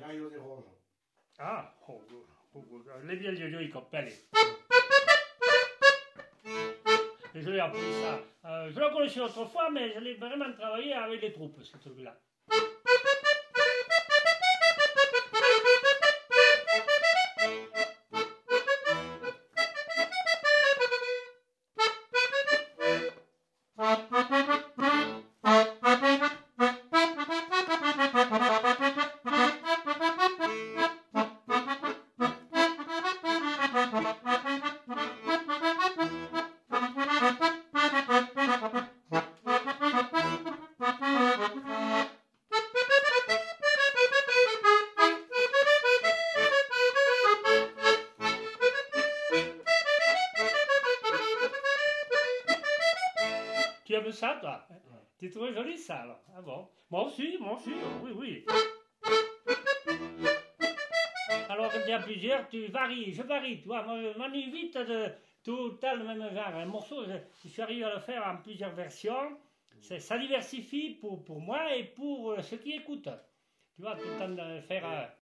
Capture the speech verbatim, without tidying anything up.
Raio di rosa. Ah, oh, oh, oh, le bien io i cappelli. Je l'ai appris ça. Euh, je l'ai connu autrefois, mais je l'ai vraiment travaillé avec les troupes, ce truc-là. Tu aimes ça, toi? Ouais. Tu trouves joli ça, alors? Ah bon? Moi aussi, moi aussi, oui, oui. Alors, quand il y a plusieurs, tu varies, je varie, tu vois. Moi, je m'ennuie vite de tout le temps le même genre. Un morceau, je, je suis arrivé à le faire en plusieurs versions. Ça diversifie pour, pour moi et pour ceux qui écoutent. Tu vois, tout le temps de faire...